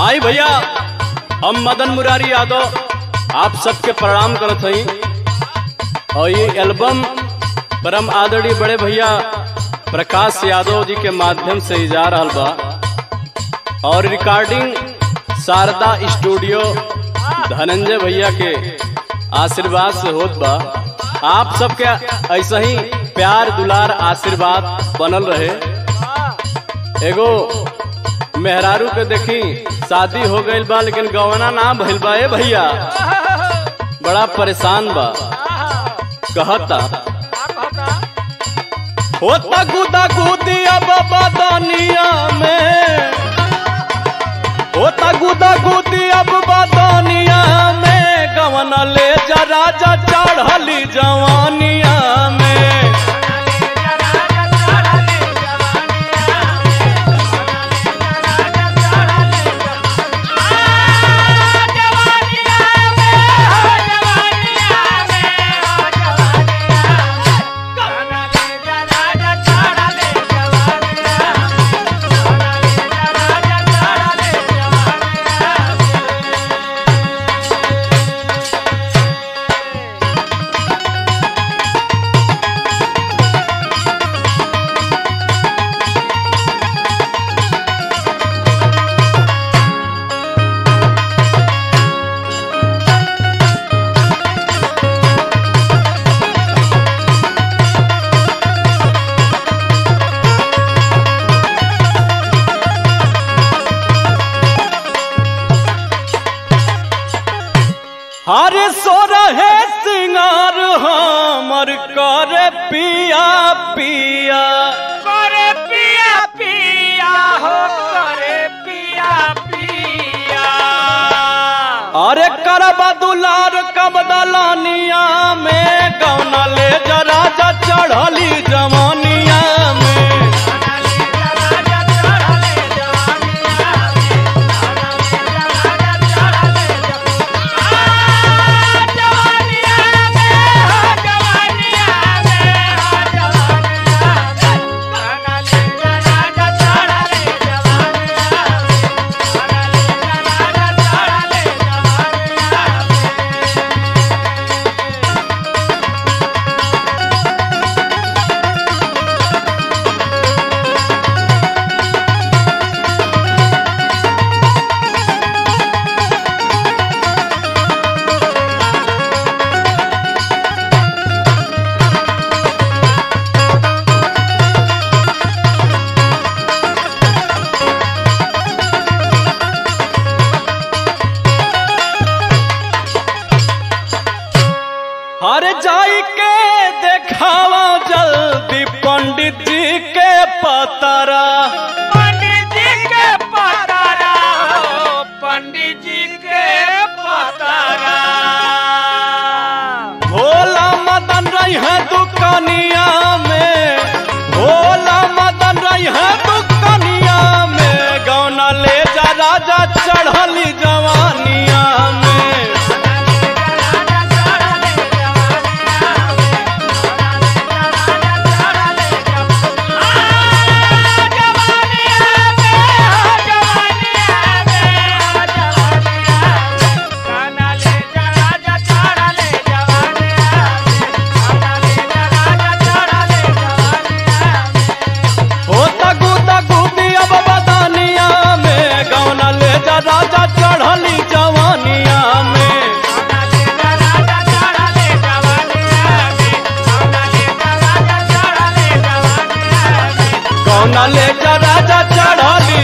आई भैया, हम मदन मुरारी यादव आप सबके प्रणाम करत हई। और ये एल्बम परम आदरणीय बड़े भैया प्रकाश यादव जी के माध्यम से जा रहल बा और रिकॉर्डिंग शारदा स्टूडियो धनंजय भैया के आशीर्वाद से होत बा। आप सबके ऐसा ही प्यार दुलार आशीर्वाद बनल रहे। एगो मेहरारू के देखी शादी हो गईल बा लेकिन गवना ना भइल बा। ए भैया बड़ा परेशान बा। कहता होता गुदा गुदी अब बदनिया में, होता गुदा गुदी अब बदनिया में, गवना ले जा राजा चढ़ली जवानिया में। हरे सो रहे सिंगार हमर करे पिया पिया, करे पिया पिया हो, करे पिया पिया। अरे करबा दुलार कब दलानिया में, गौना ले जा राजा चढ़ली जवानिया में। अरे जाई के देखावा जल्दी पंडित जी के पतारा, पंडित जी के पतारा हो, पंडित जी के पतारा। भोला मदन रही है दुकानिया में, भोला मदन रही है दुकानिया में, गौना ले जा राजा चढ़ली जवानिया में। राजा चढ़ली जवानिया में, कौना ले जा राजा चढ़ली